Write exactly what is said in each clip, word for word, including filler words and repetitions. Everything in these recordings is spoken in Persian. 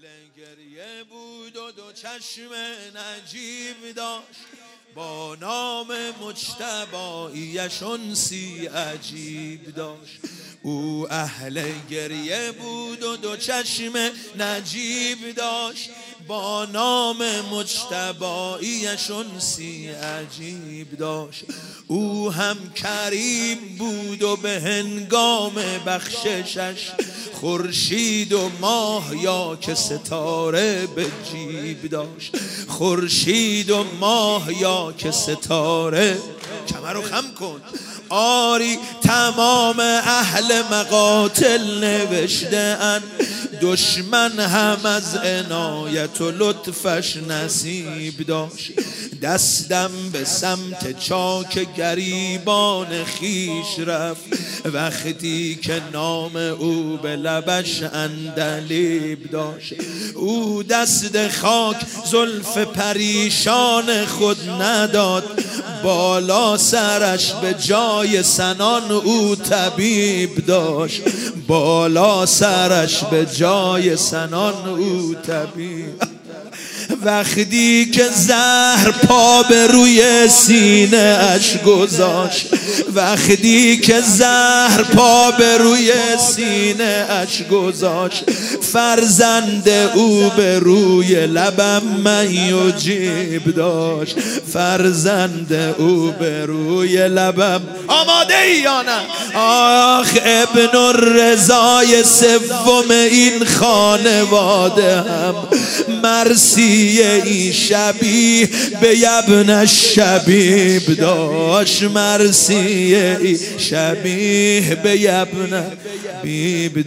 گریه بود و دو چشم نجیب داشت، با نام مجتباییش انسی عجیب داشت. او اهل گریه بود و دو چشم نجیب داشت، با نام مجتباییش انسی عجیب داشت. او هم کریم بود و به هنگام بخششش خورشید و ماه یا که ستاره به جیب داشت. خورشید و ماه یا که ستاره. کمر رو خم کن. آری تمام اهل مقاتل نوشته ان، دشمن هم از عنایت و لطفش نصیب داشت. دستم به سمت چاک گریبان خیش رفت، وقتی که نام او به لبش اندلیب داشت. او دست خاک زلف پریشان خود نداد، بالا سرش به جای سنان او طبیب داشت. بالا سرش به جای سنان او طبیب. وقتی که زهر پا به روی سینه اش گذاشت، وقتی که زهر پا به روی سینه اش گذاشت، فرزند او به روی لبم می و جیب داشت. فرزند او به روی لبم. آماده ای یا نه؟ آخ ابن الرضای سوم این خانواده هم مرسی ای شبیه به ابن شبیب داشت. مرسی ای شبیه به ابن بیب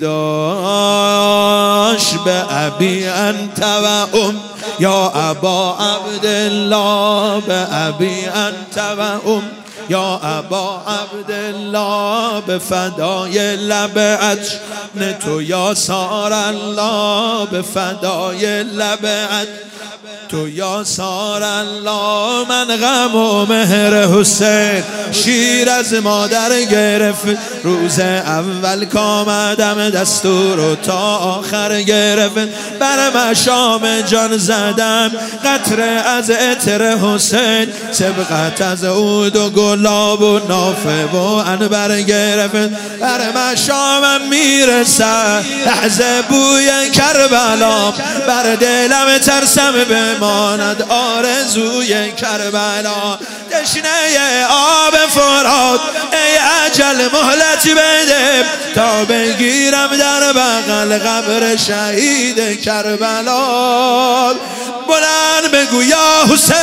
داشت. به ابی انت و ام یا ابا عبدالله، به ابی انت و ام یا ابا عبدالله، به فدای لب عجن تو یا سار الله، به فدای لب عجن تو یا سار الله. من غم و مهر حسین شیر از مادر گرفت، روز اول کامدم دستور و تا آخر گرفت. بر مشام جان زدم قطره از عطر حسین، سبقت از عود و گلاب و نافه و عنبر گرفت. بر مشامم میرسد لحظه بوی کربلا، بر دلم ترسم بماند آرزوی کربلا. تشنه آب فرات ای اجل مهلت بده، تا بگیرم در بغل قبر شهید کربلا. بلند بگو یا حسین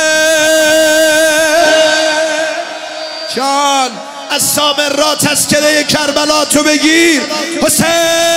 جان، از سامرات تذکره کربلا تو بگیر. حسین